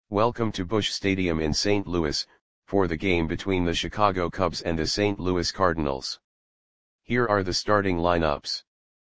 Welcome to Busch Stadium in St. Louis, for the game between the Chicago Cubs and the St. Louis Cardinals. Here are the starting lineups.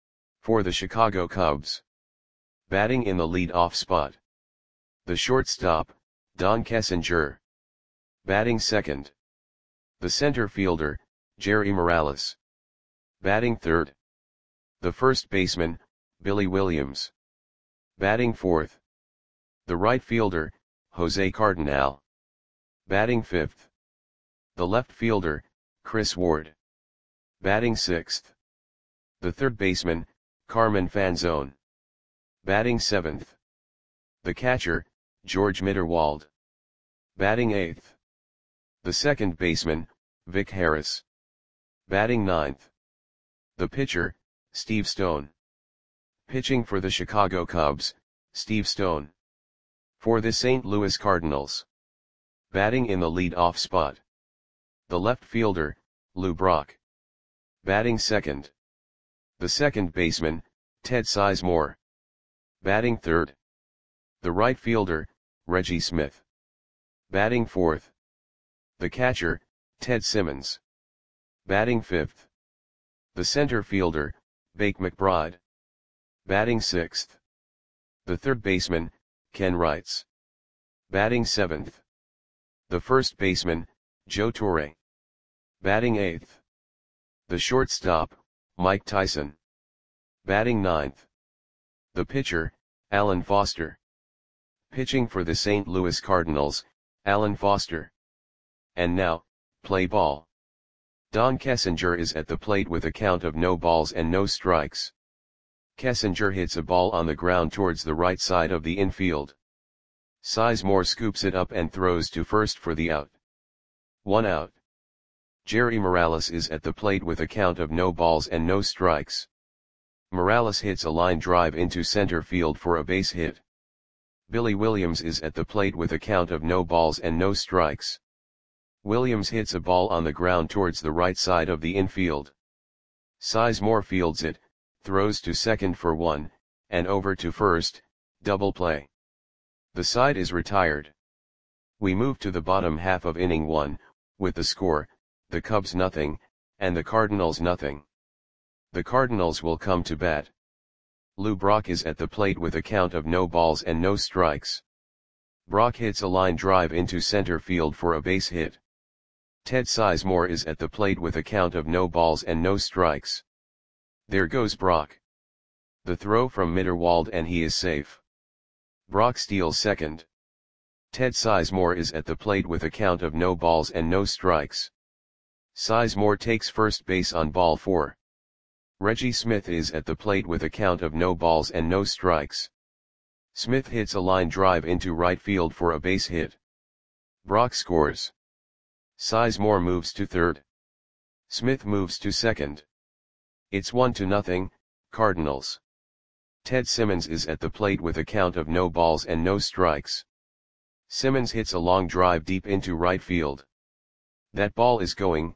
For the Chicago Cubs. Batting in the lead-off spot. The shortstop, Don Kessinger. Batting second. The center fielder, Jerry Morales. Batting third. The first baseman, Billy Williams. Batting fourth. The right fielder, Jose Cardenal. Batting fifth. The left fielder, Chris Ward. Batting sixth. The third baseman, Carmen Fanzone. Batting seventh. The catcher, George Mitterwald. Batting eighth. The second baseman, Vic Harris. Batting ninth. The pitcher, Steve Stone. Pitching for the Chicago Cubs, Steve Stone. For the St. Louis Cardinals. Batting in the lead-off spot. The left fielder, Lou Brock. Batting second. The second baseman, Ted Sizemore. Batting third. The right fielder, Reggie Smith. Batting fourth. The catcher, Ted Simmons. Batting fifth. The center fielder, Bake McBride. Batting sixth. The third baseman, Ken Wrights. Batting seventh. The first baseman, Joe Torre. Batting eighth. The shortstop, Mike Tyson. Batting ninth. The pitcher, Alan Foster. Pitching for the St. Louis Cardinals, Alan Foster. And now, play ball. Don Kessinger is at the plate with a count of no balls and no strikes. Kessinger hits a ball on the ground towards the right side of the infield. Sizemore scoops it up and throws to first for the out. 1 out. Jerry Morales is at the plate with a count of no balls and no strikes. Morales hits a line drive into center field for a base hit. Billy Williams is at the plate with a count of no balls and no strikes. Williams hits a ball on the ground towards the right side of the infield. Sizemore fields it, throws to second for 1, and over to first, double play. The side is retired. We move to the bottom half of inning 1, with the score, the Cubs nothing, and the Cardinals nothing. The Cardinals will come to bat. Lou Brock is at the plate with a count of no balls and no strikes. Brock hits a line drive into center field for a base hit. Ted Sizemore is at the plate with a count of no balls and no strikes. There goes Brock. The throw from Mitterwald and he is safe. Brock steals second. Ted Sizemore is at the plate with a count of no balls and no strikes. Sizemore takes first base on ball 4. Reggie Smith is at the plate with a count of no balls and no strikes. Smith hits a line drive into right field for a base hit. Brock scores. Sizemore moves to third. Smith moves to second. It's 1-0, Cardinals. Ted Simmons is at the plate with a count of no balls and no strikes. Simmons hits a long drive deep into right field. That ball is gone.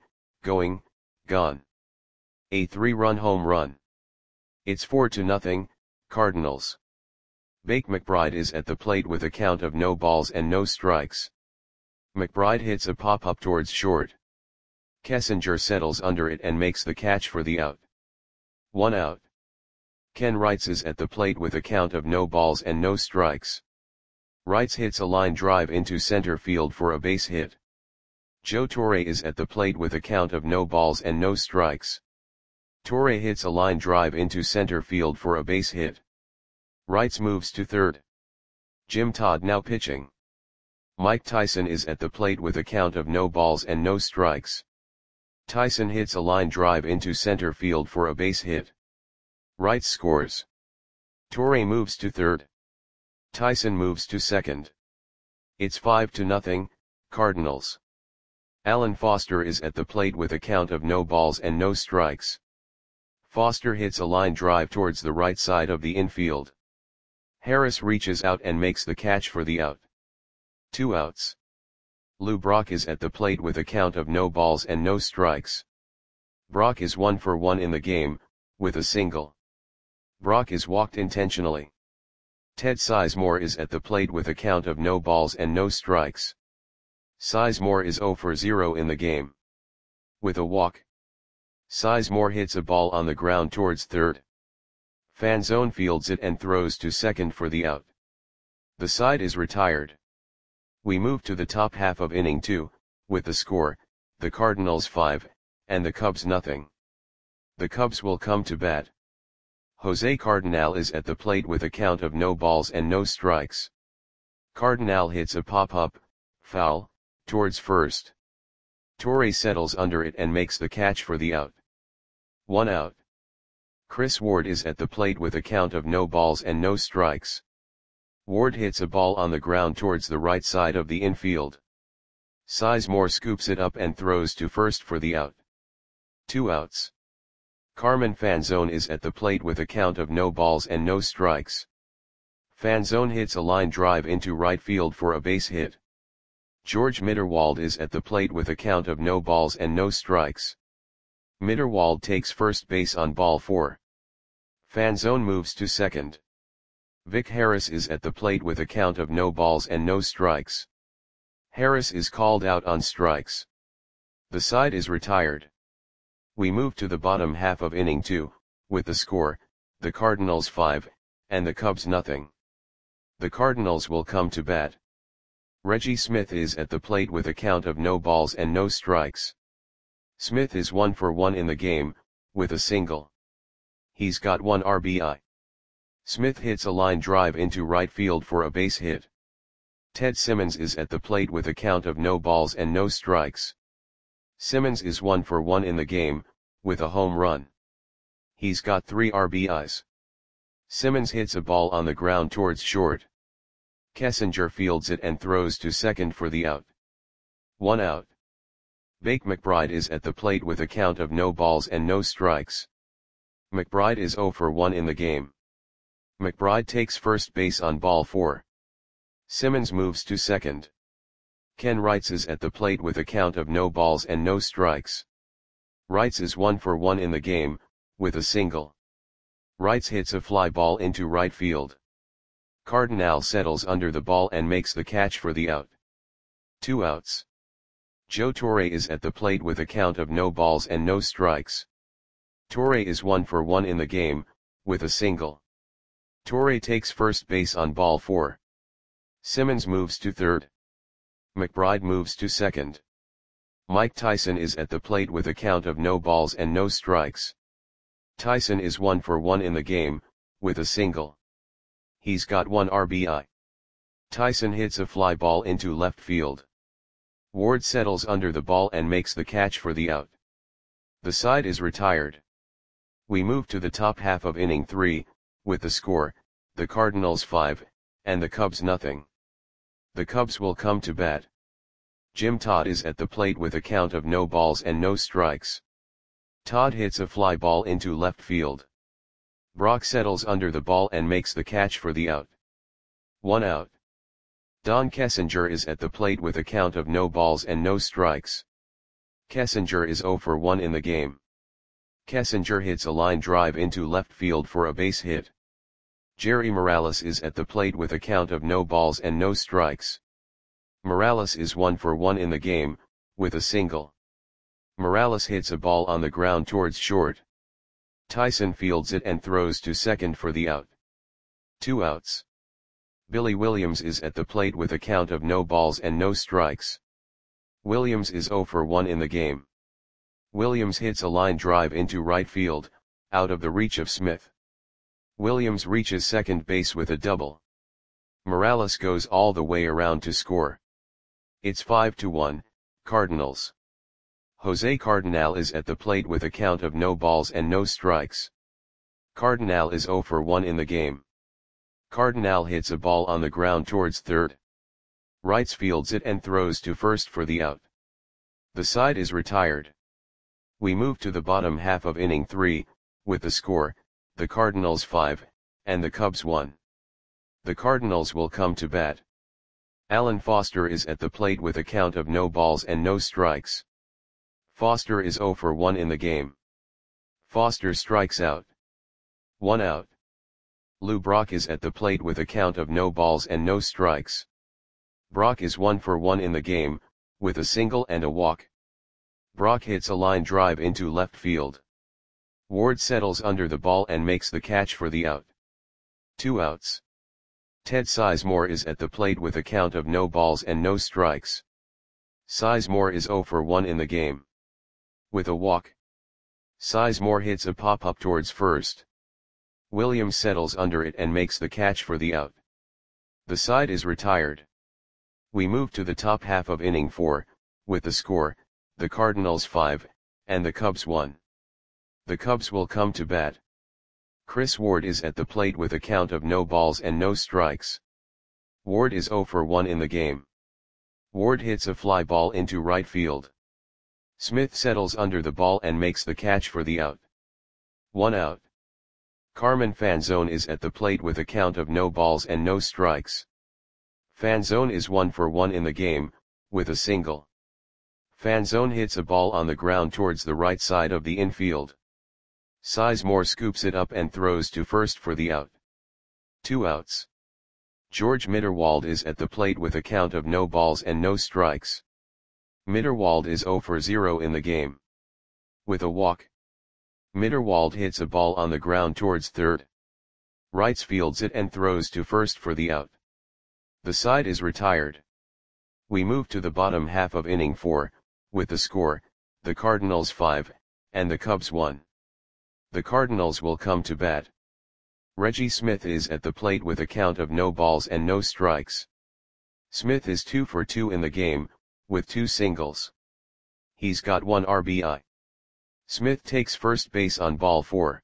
A 3-run home run. It's 4-0, Cardinals. Bake McBride is at the plate with a count of no balls and no strikes. McBride hits a pop-up towards short. Kessinger settles under it and makes the catch for the out. 1 out. Ken Wrights is at the plate with a count of no balls and no strikes. Wrights hits a line drive into center field for a base hit. Joe Torre is at the plate with a count of no balls and no strikes. Torre hits a line drive into center field for a base hit. Wrights moves to third. Jim Todd now pitching. Mike Tyson is at the plate with a count of no balls and no strikes. Tyson hits a line drive into center field for a base hit. Wrights scores. Torre moves to third. Tyson moves to second. It's 5-0, Cardinals. Alan Foster is at the plate with a count of no balls and no strikes. Foster hits a line drive towards the right side of the infield. Harris reaches out and makes the catch for the out. 2 outs. Lou Brock is at the plate with a count of no balls and no strikes. Brock is 1 for 1 in the game, with a single. Brock is walked intentionally. Ted Sizemore is at the plate with a count of no balls and no strikes. Sizemore is 0 for 0 in the game. With a walk, Sizemore hits a ball on the ground towards third. Fanzone fields it and throws to second for the out. The side is retired. We move to the top half of inning 2, with the score, the Cardinals 5, and the Cubs nothing. The Cubs will come to bat. Jose Cardinal is at the plate with a count of no balls and no strikes. Cardinal hits a pop-up, foul, towards first. Torre settles under it and makes the catch for the out. 1 out. Chris Ward is at the plate with a count of no balls and no strikes. Ward hits a ball on the ground towards the right side of the infield. Sizemore scoops it up and throws to first for the out. 2 outs. Carmen Fanzone is at the plate with a count of no balls and no strikes. Fanzone hits a line drive into right field for a base hit. George Mitterwald is at the plate with a count of no balls and no strikes. Mitterwald takes first base on ball 4. Fanzone moves to second. Vic Harris is at the plate with a count of no balls and no strikes. Harris is called out on strikes. The side is retired. We move to the bottom half of inning 2, with the score, the Cardinals 5, and the Cubs nothing. The Cardinals will come to bat. Reggie Smith is at the plate with a count of no balls and no strikes. Smith is 1 for 1 in the game, with a single. He's got 1 RBI. Smith hits a line drive into right field for a base hit. Ted Simmons is at the plate with a count of no balls and no strikes. Simmons is 1 for 1 in the game, with a home run. He's got 3 RBIs. Simmons hits a ball on the ground towards short. Kessinger fields it and throws to second for the out. 1 out. Bake McBride is at the plate with a count of no balls and no strikes. McBride is 0 for 1 in the game. McBride takes first base on ball 4. Simmons moves to second. Ken Wrights is at the plate with a count of no balls and no strikes. Wrights is 1 for 1 in the game, with a single. Wrights hits a fly ball into right field. Cardinal settles under the ball and makes the catch for the out. 2 outs. Joe Torre is at the plate with a count of no balls and no strikes. Torre is 1 for 1 in the game, with a single. Torre takes first base on ball 4. Simmons moves to third. McBride moves to second. Mike Tyson is at the plate with a count of no balls and no strikes. Tyson is 1 for 1 in the game, with a single. He's got 1 RBI. Tyson hits a fly ball into left field. Ward settles under the ball and makes the catch for the out. The side is retired. We move to the top half of inning 3, with the score, the Cardinals 5, and the Cubs nothing. The Cubs will come to bat. Jim Todd is at the plate with a count of no balls and no strikes. Todd hits a fly ball into left field. Brock settles under the ball and makes the catch for the out. 1 out. Don Kessinger is at the plate with a count of no balls and no strikes. Kessinger is 0 for 1 in the game. Kessinger hits a line drive into left field for a base hit. Jerry Morales is at the plate with a count of no balls and no strikes. Morales is 1 for 1 in the game, with a single. Morales hits a ball on the ground towards short. Tyson fields it and throws to second for the out. 2 outs. Billy Williams is at the plate with a count of no balls and no strikes. Williams is 0 for 1 in the game. Williams hits a line drive into right field, out of the reach of Smith. Williams reaches second base with a double. Morales goes all the way around to score. It's 5-1, Cardinals. Jose Cardinal is at the plate with a count of no balls and no strikes. Cardinal is 0 for 1 in the game. Cardinal hits a ball on the ground towards third. Wrights fields it and throws to first for the out. The side is retired. We move to the bottom half of inning 3, with the score, the Cardinals 5, and the Cubs 1. The Cardinals will come to bat. Alan Foster is at the plate with a count of no balls and no strikes. Foster is 0 for 1 in the game. Foster strikes out. 1 out. Lou Brock is at the plate with a count of no balls and no strikes. Brock is 1 for 1 in the game, with a single and a walk. Brock hits a line drive into left field. Ward settles under the ball and makes the catch for the out. 2 outs. Ted Sizemore is at the plate with a count of no balls and no strikes. Sizemore is 0 for 1 in the game. With a walk. Sizemore hits a pop-up towards first. Williams settles under it and makes the catch for the out. The side is retired. We move to the top half of inning 4, with the score, the Cardinals 5, and the Cubs 1. The Cubs will come to bat. Chris Ward is at the plate with a count of no balls and no strikes. Ward is 0 for 1 in the game. Ward hits a fly ball into right field. Smith settles under the ball and makes the catch for the out. 1 out. Carmen Fanzone is at the plate with a count of no balls and no strikes. Fanzone is 1 for 1 in the game, with a single. Fanzone hits a ball on the ground towards the right side of the infield. Sizemore scoops it up and throws to first for the out. 2 outs. George Mitterwald is at the plate with a count of no balls and no strikes. Mitterwald is 0 for 0 in the game. With a walk. Mitterwald hits a ball on the ground towards third. Wrights fields it and throws to first for the out. The side is retired. We move to the bottom half of inning 4, with the score, the Cardinals 5, and the Cubs 1. The Cardinals will come to bat. Reggie Smith is at the plate with a count of no balls and no strikes. Smith is 2 for 2 in the game, with 2 singles. He's got 1 RBI. Smith takes first base on ball 4.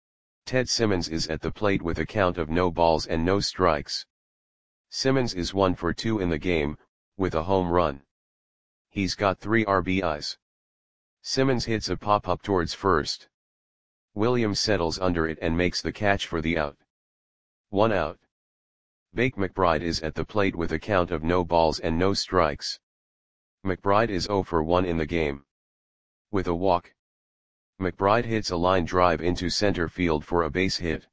Ted Simmons is at the plate with a count of no balls and no strikes. Simmons is 1 for 2 in the game, with a home run. He's got 3 RBIs. Simmons hits a pop-up towards first. Williams settles under it and makes the catch for the out. 1 out. Bake McBride is at the plate with a count of no balls and no strikes. McBride is 0 for 1 in the game. With a walk. McBride hits a line drive into center field for a base hit.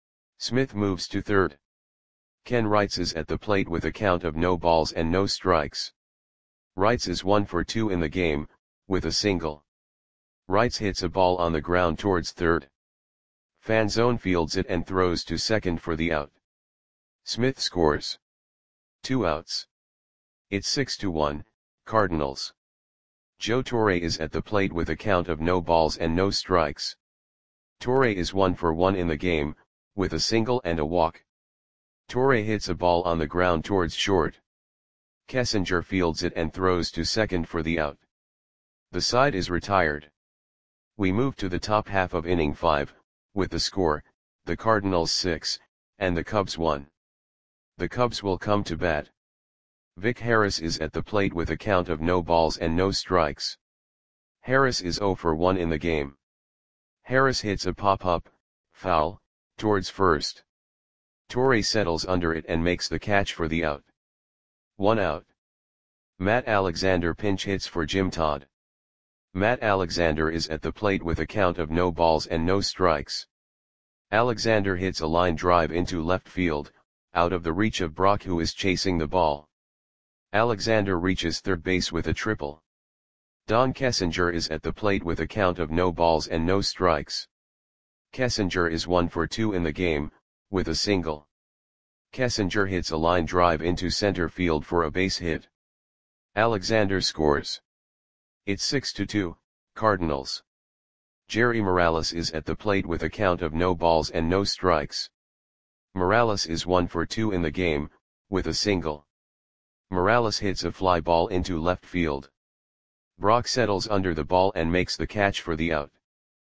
Smith moves to third. Ken Wrights is at the plate with a count of no balls and no strikes. Wrights is 1 for 2 in the game, with a single. Wrights hits a ball on the ground towards third. Fanzone fields it and throws to second for the out. Smith scores. 2 outs. It's 6-1, Cardinals. Joe Torre is at the plate with a count of no balls and no strikes. Torre is 1 for 1 in the game, with a single and a walk. Torre hits a ball on the ground towards short. Kessinger fields it and throws to second for the out. The side is retired. We move to the top half of inning 5, with the score, the Cardinals 6, and the Cubs 1. The Cubs will come to bat. Vic Harris is at the plate with a count of no balls and no strikes. Harris is 0 for 1 in the game. Harris hits a pop-up, foul, towards first. Torre settles under it and makes the catch for the out. 1 out. Matt Alexander pinch hits for Jim Todd. Matt Alexander is at the plate with a count of no balls and no strikes. Alexander hits a line drive into left field, out of the reach of Brock, who is chasing the ball. Alexander reaches third base with a triple. Don Kessinger is at the plate with a count of no balls and no strikes. Kessinger is 1 for 2 in the game, with a single. Kessinger hits a line drive into center field for a base hit. Alexander scores. It's 6-2, Cardinals. Jerry Morales is at the plate with a count of no balls and no strikes. Morales is 1 for 2 in the game, with a single. Morales hits a fly ball into left field. Brock settles under the ball and makes the catch for the out.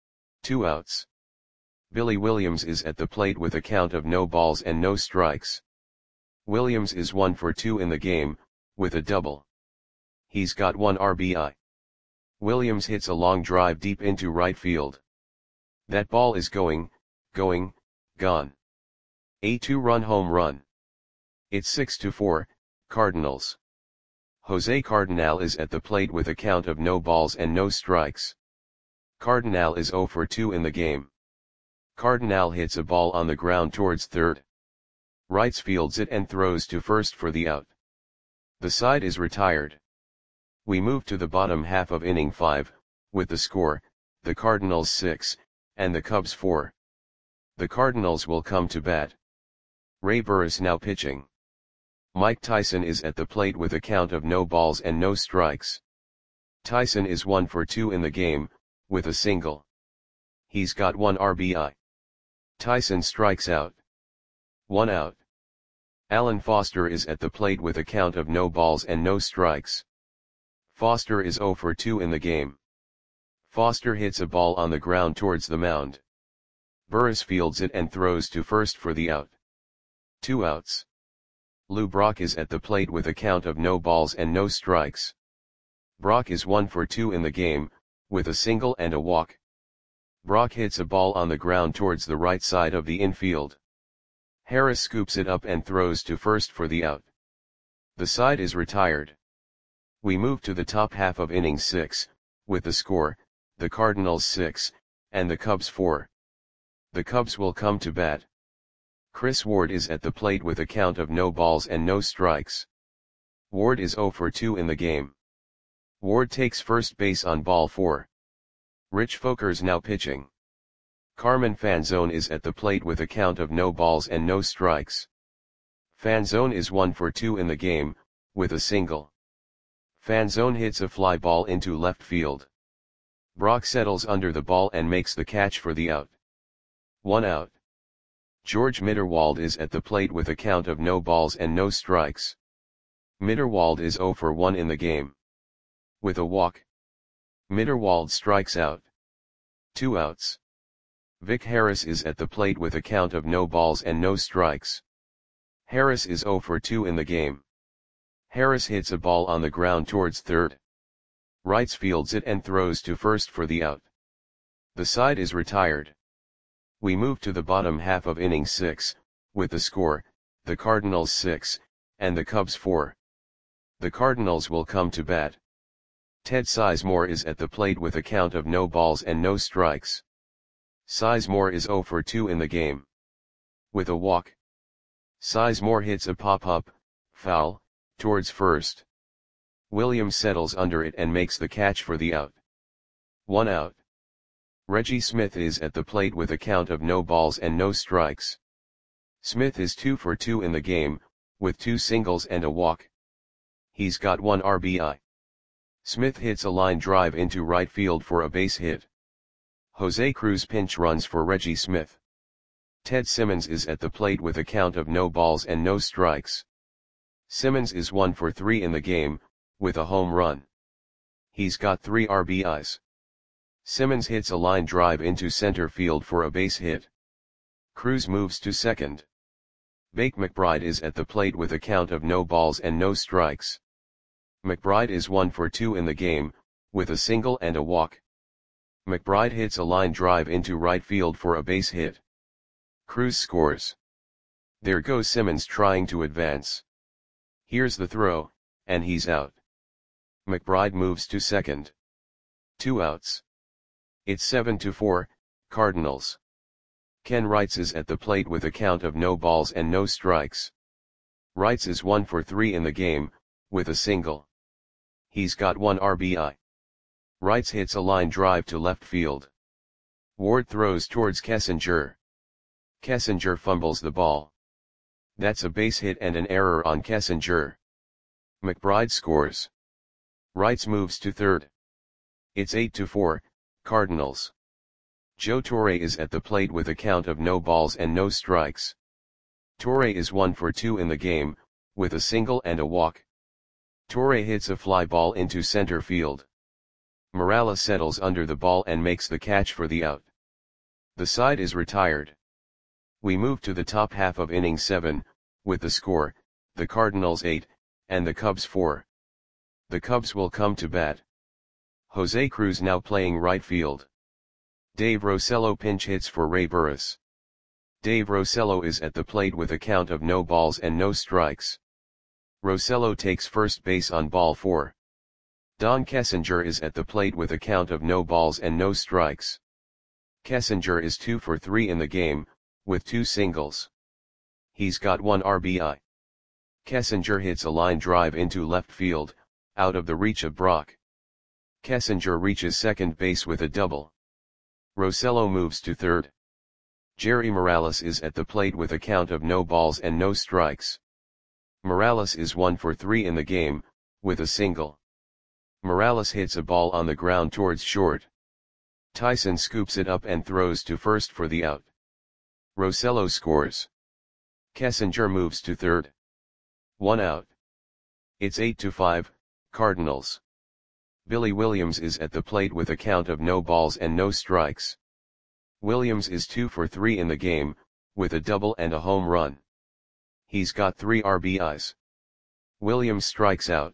2 outs. Billy Williams is at the plate with a count of no balls and no strikes. Williams is 1 for 2 in the game, with a double. He's got 1 RBI. Williams hits a long drive deep into right field. That ball is gone. A 2-run home run. It's 6-4, Cardinals. Jose Cardinal is at the plate with a count of no balls and no strikes. Cardinal is 0 for 2 in the game. Cardinal hits a ball on the ground towards third. Wrights fields it and throws to first for the out. The side is retired. We move to the bottom half of inning 5, with the score, the Cardinals 6, and the Cubs 4. The Cardinals will come to bat. Ray Burris now pitching. Mike Tyson is at the plate with a count of no balls and no strikes. Tyson is 1 for 2 in the game, with a single. He's got 1 RBI. Tyson strikes out. 1 out. Alan Foster is at the plate with a count of no balls and no strikes. Foster is 0 for 2 in the game. Foster hits a ball on the ground towards the mound. Burris fields it and throws to first for the out. 2 outs. Lou Brock is at the plate with a count of no balls and no strikes. Brock is 1 for 2 in the game, with a single and a walk. Brock hits a ball on the ground towards the right side of the infield. Harris scoops it up and throws to first for the out. The side is retired. We move to the top half of inning 6, with the score, the Cardinals 6, and the Cubs 4. The Cubs will come to bat. Chris Ward is at the plate with a count of no balls and no strikes. Ward is 0 for 2 in the game. Ward takes first base on ball 4. Rich Folkers now pitching. Carmen Fanzone is at the plate with a count of no balls and no strikes. Fanzone is 1 for 2 in the game, with a single. Fanzone hits a fly ball into left field. Brock settles under the ball and makes the catch for the out. 1 out. George Mitterwald is at the plate with a count of no balls and no strikes. Mitterwald is 0 for 1 in the game. With a walk. Mitterwald strikes out. 2 outs. Vic Harris is at the plate with a count of no balls and no strikes. Harris is 0 for 2 in the game. Harris hits a ball on the ground towards third. Wrights fields it and throws to first for the out. The side is retired. We move to the bottom half of inning 6, with the score, the Cardinals 6, and the Cubs 4. The Cardinals will come to bat. Ted Sizemore is at the plate with a count of no balls and no strikes. Sizemore is 0 for 2 in the game. With a walk. Sizemore hits a pop-up, foul, towards first. Williams settles under it and makes the catch for the out. 1 out. Reggie Smith is at the plate with a count of no balls and no strikes. Smith is 2 for 2 in the game, with 2 singles and a walk. He's got 1 RBI. Smith hits a line drive into right field for a base hit. Jose Cruz pinch runs for Reggie Smith. Ted Simmons is at the plate with a count of no balls and no strikes. Simmons is 1 for 3 in the game, with a home run. He's got 3 RBIs. Simmons hits a line drive into center field for a base hit. Cruz moves to second. Bake McBride is at the plate with a count of no balls and no strikes. McBride is 1 for 2 in the game, with a single and a walk. McBride hits a line drive into right field for a base hit. Cruz scores. There goes Simmons trying to advance. Here's the throw, and he's out. McBride moves to second. 2 outs. It's 7-4, Cardinals. Ken Wrights is at the plate with a count of no balls and no strikes. Wrights is 1 for 3 in the game, with a single. He's got 1 RBI. Wrights hits a line drive to left field. Ward throws towards Kessinger. Kessinger fumbles the ball. That's a base hit and an error on Kessinger. McBride scores. Wrights moves to third. It's 8-4, Cardinals. Joe Torre is at the plate with a count of no balls and no strikes. Torre is 1 for 2 in the game, with a single and a walk. Torre hits a fly ball into center field. Morales settles under the ball and makes the catch for the out. The side is retired. We move to the top half of inning 7, with the score, the Cardinals 8, and the Cubs 4. The Cubs will come to bat. Jose Cruz now playing right field. Dave Rosello pinch hits for Ray Burris. Dave Rosello is at the plate with a count of no balls and no strikes. Rosello takes first base on ball 4. Don Kessinger is at the plate with a count of no balls and no strikes. Kessinger is 2 for 3 in the game, with 2 singles. He's got 1 RBI. Kessinger hits a line drive into left field, out of the reach of Brock. Kessinger reaches second base with a double. Rosello moves to third. Jerry Morales is at the plate with a count of no balls and no strikes. Morales is 1 for 3 in the game, with a single. Morales hits a ball on the ground towards short. Tyson scoops it up and throws to first for the out. Rosello scores. Kessinger moves to third. 1 out. It's 8-5, Cardinals. Billy Williams is at the plate with a count of no balls and no strikes. Williams is 2 for 3 in the game, with a double and a home run. He's got 3 RBIs. Williams strikes out.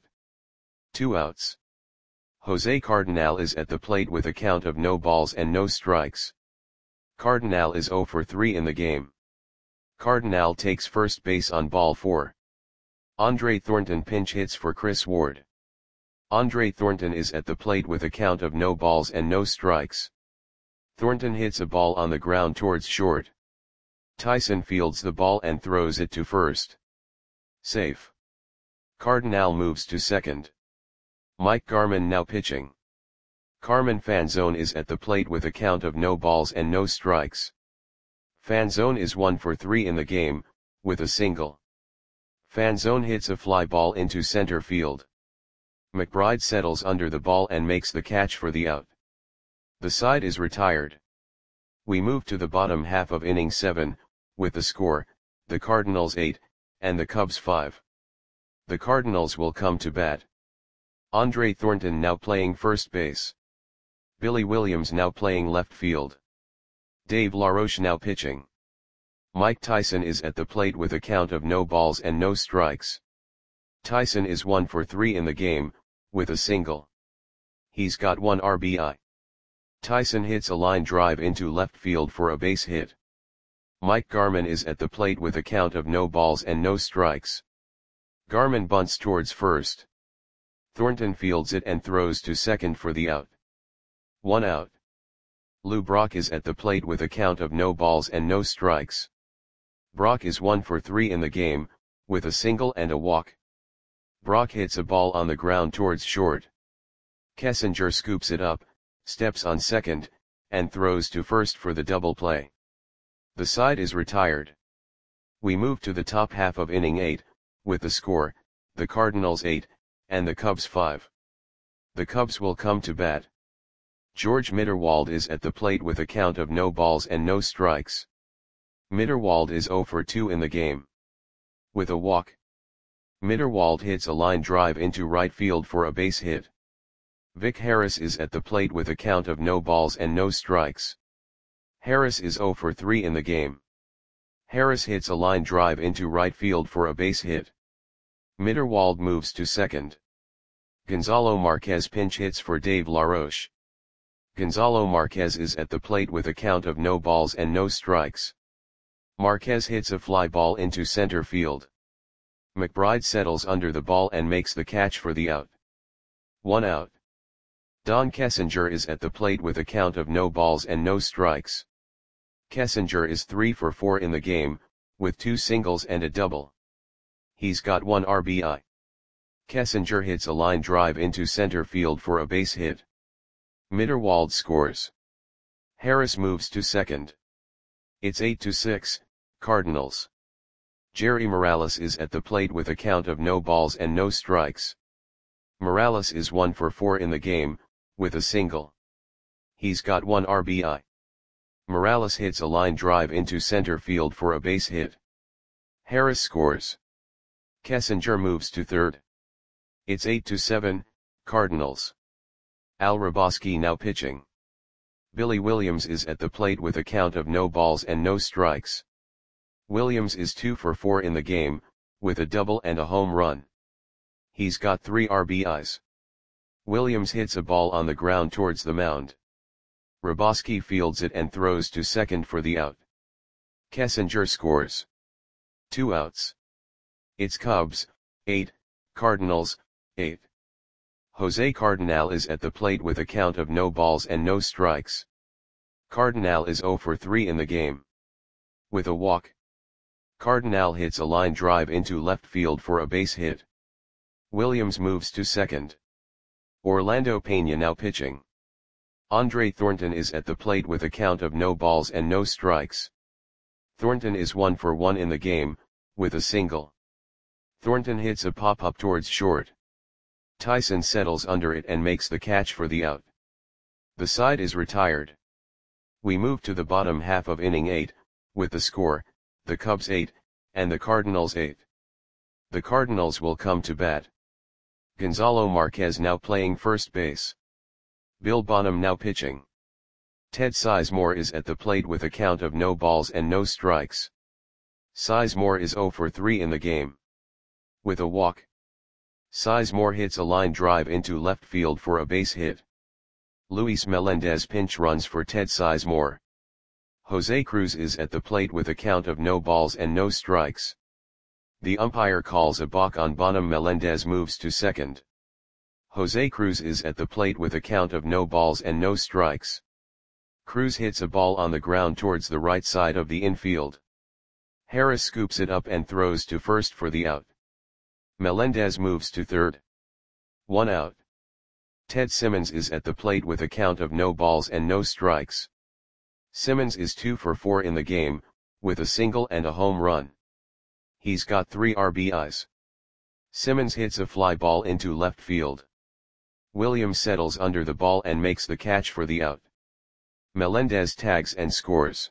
2 outs. Jose Cardinal is at the plate with a count of no balls and no strikes. Cardinal is 0 for 3 in the game. Cardinal takes first base on ball 4. Andre Thornton pinch hits for Chris Ward. Andre Thornton is at the plate with a count of no balls and no strikes. Thornton hits a ball on the ground towards short. Tyson fields the ball and throws it to first. Safe. Cardinal moves to second. Mike Garman now pitching. Carmen Fanzone is at the plate with a count of no balls and no strikes. Fanzone is 1 for 3 in the game, with a single. Fanzone hits a fly ball into center field. McBride settles under the ball and makes the catch for the out. The side is retired. We move to the bottom half of inning 7, with the score, the Cardinals 8, and the Cubs 5. The Cardinals will come to bat. Andre Thornton now playing first base. Billy Williams now playing left field. Dave LaRoche now pitching. Mike Tyson is at the plate with a count of no balls and no strikes. Tyson is 1 for 3 in the game, with a single. He's got 1 RBI. Tyson hits a line drive into left field for a base hit. Mike Garman is at the plate with a count of no balls and no strikes. Garman bunts towards first. Thornton fields it and throws to second for the out. 1 out. Lou Brock is at the plate with a count of no balls and no strikes. Brock is 1 for 3 in the game, with a single and a walk. Brock hits a ball on the ground towards short. Kessinger scoops it up, steps on second, and throws to first for the double play. The side is retired. We move to the top half of inning 8, with the score, the Cardinals 8, and the Cubs 5. The Cubs will come to bat. George Mitterwald is at the plate with a count of no balls and no strikes. Mitterwald is 0 for 2 in the game. With a walk. Mitterwald hits a line drive into right field for a base hit. Vic Harris is at the plate with a count of no balls and no strikes. Harris is 0 for 3 in the game. Harris hits a line drive into right field for a base hit. Mitterwald moves to second. Gonzalo Marquez pinch hits for Dave LaRoche. Gonzalo Marquez is at the plate with a count of no balls and no strikes. Marquez hits a fly ball into center field. McBride settles under the ball and makes the catch for the out. 1 out. Don Kessinger is at the plate with a count of no balls and no strikes. Kessinger is 3 for 4 in the game, with 2 singles and a double. He's got 1 RBI. Kessinger hits a line drive into center field for a base hit. Mitterwald scores. Harris moves to second. It's 8-6, Cardinals. Jerry Morales is at the plate with a count of no balls and no strikes. Morales is 1 for 4 in the game, with a single. He's got 1 RBI. Morales hits a line drive into center field for a base hit. Harris scores. Kessinger moves to third. It's 8-7, Cardinals. Al Hrabosky now pitching. Billy Williams is at the plate with a count of no balls and no strikes. Williams is 2 for 4 in the game, with a double and a home run. He's got 3 RBIs. Williams hits a ball on the ground towards the mound. Hrabosky fields it and throws to second for the out. Kessinger scores. 2 outs. It's Cubs, 8, Cardinals, 8. Jose Cardinal is at the plate with a count of no balls and no strikes. Cardinal is 0 for 3 in the game. With a walk, Cardinal hits a line drive into left field for a base hit. Williams moves to second. Orlando Pena now pitching. Andre Thornton is at the plate with a count of no balls and no strikes. Thornton is 1 for 1 in the game, with a single. Thornton hits a pop-up towards short. Tyson settles under it and makes the catch for the out. The side is retired. We move to the bottom half of inning 8, with the score, the Cubs 8, and the Cardinals 8. The Cardinals will come to bat. Gonzalo Marquez now playing first base. Bill Bonham now pitching. Ted Sizemore is at the plate with a count of no balls and no strikes. Sizemore is 0 for 3 in the game. With a walk, Sizemore hits a line drive into left field for a base hit. Luis Melendez pinch runs for Ted Sizemore. Jose Cruz is at the plate with a count of no balls and no strikes. The umpire calls a balk on Bonham. Melendez moves to second. Jose Cruz is at the plate with a count of no balls and no strikes. Cruz hits a ball on the ground towards the right side of the infield. Harris scoops it up and throws to first for the out. Melendez moves to third. 1 out. Ted Simmons is at the plate with a count of no balls and no strikes. Simmons is 2 for 4 in the game, with a single and a home run. He's got 3 RBIs. Simmons hits a fly ball into left field. Williams settles under the ball and makes the catch for the out. Melendez tags and scores.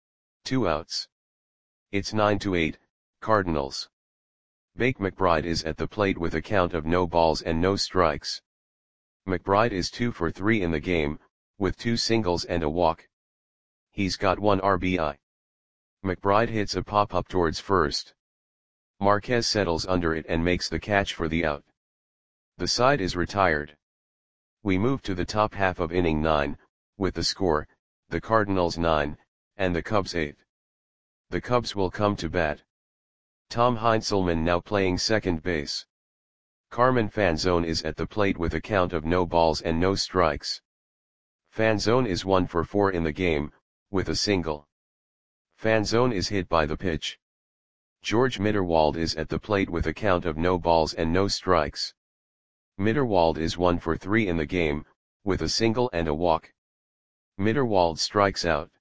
2 outs. It's 9-8, Cardinals. Bake McBride is at the plate with a count of no balls and no strikes. McBride is 2 for 3 in the game, with 2 singles and a walk. He's got 1 RBI. McBride hits a pop-up towards first. Marquez settles under it and makes the catch for the out. The side is retired. We move to the top half of inning 9, with the score, the Cardinals 9, and the Cubs 8. The Cubs will come to bat. Tom Heinzelman now playing second base. Carmen Fanzone is at the plate with a count of no balls and no strikes. Fanzone is 1 for 4 in the game, with a single. Fanzone is hit by the pitch. George Mitterwald is at the plate with a count of no balls and no strikes. Mitterwald is 1 for 3 in the game, with a single and a walk. Mitterwald strikes out.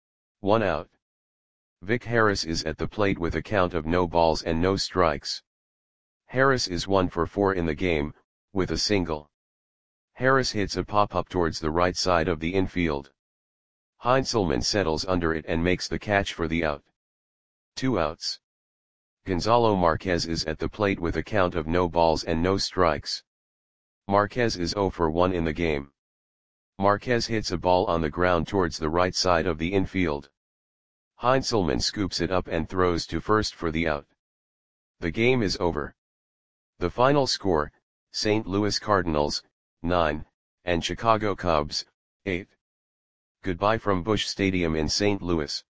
1 out. Vic Harris is at the plate with a count of no balls and no strikes. Harris is 1 for 4 in the game, with a single. Harris hits a pop-up towards the right side of the infield. Heinzelman settles under it and makes the catch for the out. 2 outs. Gonzalo Marquez is at the plate with a count of no balls and no strikes. Marquez is 0 for 1 in the game. Marquez hits a ball on the ground towards the right side of the infield. Heinzelman scoops it up and throws to first for the out. The game is over. The final score, St. Louis Cardinals, 9, and Chicago Cubs, 8. Goodbye from Busch Stadium in St. Louis.